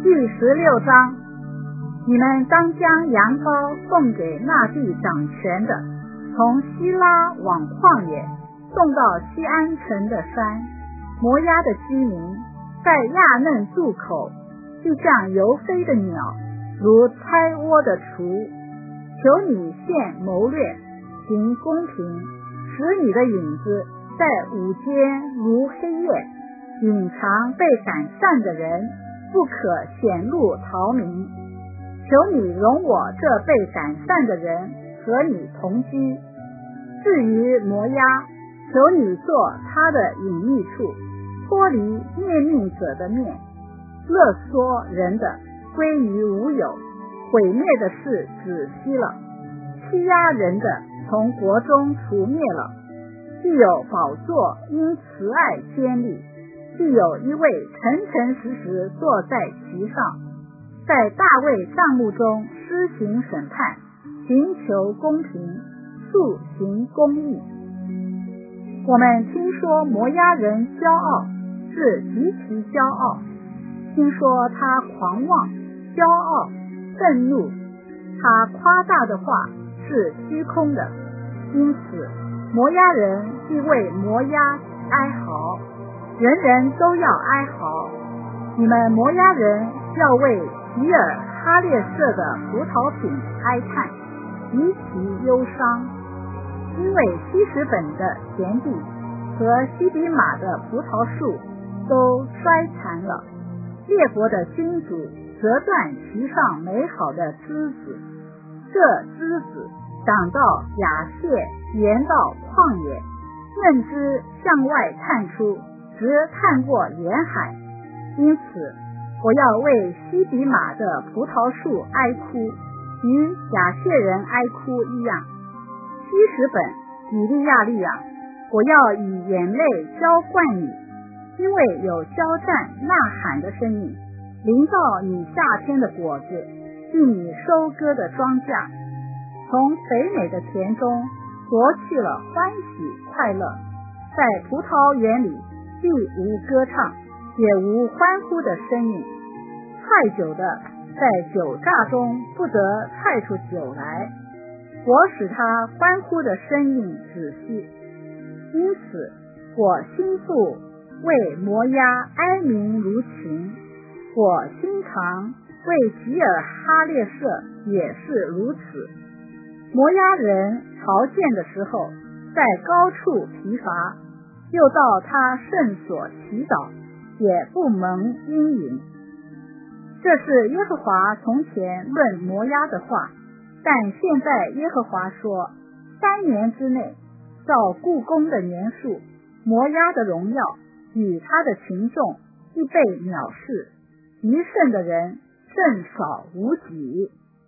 第16章，你们当将羊羔送给那地掌权的，从希拉往旷野送到西安城的山。摩押的居民在亚嫩渡口，就像游飞的鸟，如拆窝的雏。求你现谋略，行公平，使你的影子在午间如黑夜，隐藏被赶散的人，不可显露逃民。求你容我这被赶散的人和你同居。至于摩押，求你做他的隐秘处，脱离灭命者的面。勒索人的归于无有，毁灭的事止息了，欺压人的从国中除灭了。必有宝座因慈爱坚立，必有一位诚诚实实坐在其上，在大卫帐幕中施行审判，寻求公平，速行公义。我们听说摩押人骄傲，是极其骄傲，听说他狂妄、骄傲、愤怒，他夸大的话是虚空的。因此摩押人必为摩押哀嚎，人人都要哀嚎。你们摩押人要为吉尔哈列舍的葡萄品哀叹，极其忧伤，因为希实本的田地和西比玛的葡萄树都衰残了，列国的君主折断其上美好的枝子，这枝子长到雅谢，延到旷野，嫩枝向外探出，直探过沿海。因此我要为西比玛的葡萄树哀哭，与雅谢人哀哭一样。希实本、以利亚利亚，我要以眼泪浇灌你，因为有交战呐喊的声音，临到你夏天的果子，并你收割的庄稼，从肥美的田中夺去了欢喜快乐。在葡萄园里必无歌唱，也无欢呼的声音。踹酒的在酒榨中不得踹出酒来，我使他欢呼的声音止息。因此我心腹为摩押哀鸣如琴，我心肠为吉尔哈列舍也是如此。摩押人朝见的时候，在高处疲乏，又到他圣所祈祷，也不蒙阴影。这是耶和华从前论摩押的话，但现在耶和华说，3年之内，照故宫的年数，摩押的荣耀与他的群众必被藐视，极盛的人甚少无几。